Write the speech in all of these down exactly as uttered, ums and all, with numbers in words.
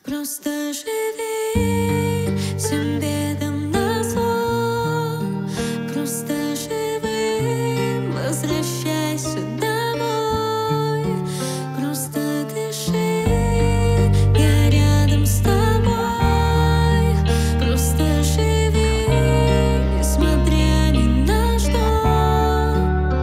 Просто живи всем бедам назло. Просто живи, возвращайся домой. Просто дыши, я рядом с тобой. Просто живи, несмотря ни на что.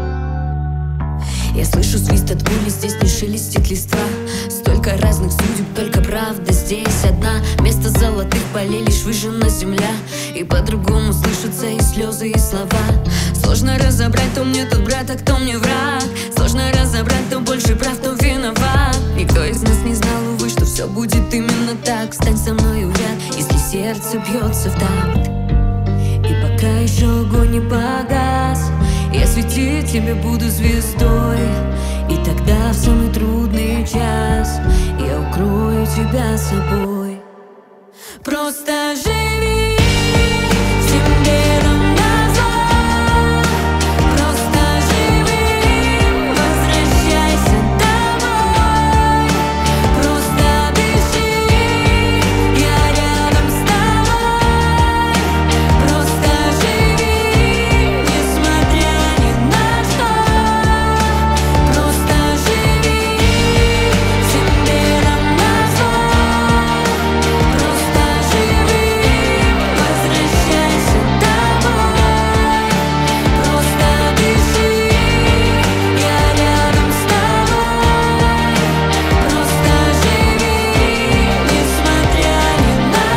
Я слышу свист от пули, здесь не шелестит листва. Столько разных судеб, только правда здесь одна. Вместо золотых полей лишь выжжена земля. И по-другому слышатся и слезы, и слова. Сложно разобрать, кто мне тут брат, а кто мне враг. Сложно разобрать, кто больше прав, кто виноват. Никто из нас не знал, увы, что все будет именно так. Встань со мной в ряд, если сердце бьется в такт. И пока еще огонь не погас, я светить тебе буду звездой. И тогда в самый трудный час я укрою тебя собой. Просто живи всем бедам назло. Просто живи, возвращайся домой. Просто дыши, я рядом с тобой. Просто живи, несмотря ни на что. Просто живи всем бедам назло. Просто живи, возвращайся домой. Просто дыши, я рядом с тобой. Просто живи, несмотря ни на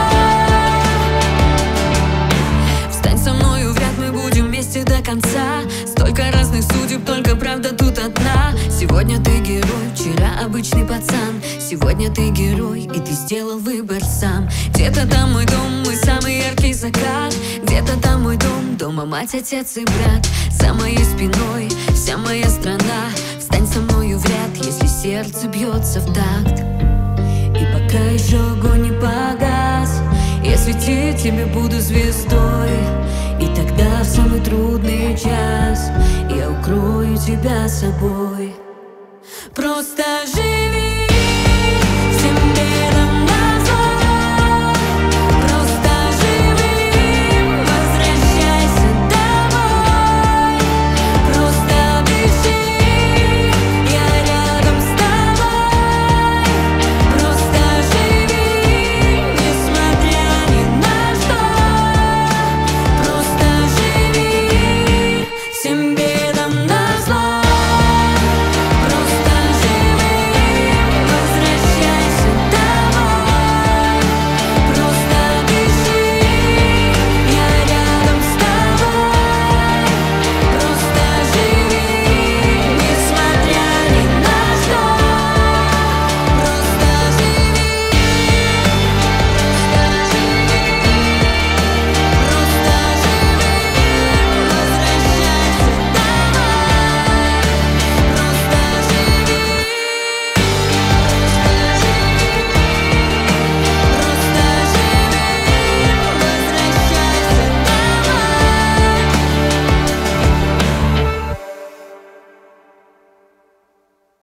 что. Встань со мною в ряд, мы будем вместе до конца. Столько разных судеб, только правда тут одна. Сегодня ты герой, вчера обычный пацан. Сегодня ты герой, и ты сделал выбор сам. Где-то там мой дом, мой самый яркий закат. Где-то там мой дом, дома мать, отец и брат. За моей спиной вся моя страна. Встань со мною в ряд, если сердце бьется в такт. И пока еще огонь не погас, я светить тебе буду звездой. И тогда в самый трудный час я укрою тебя собой.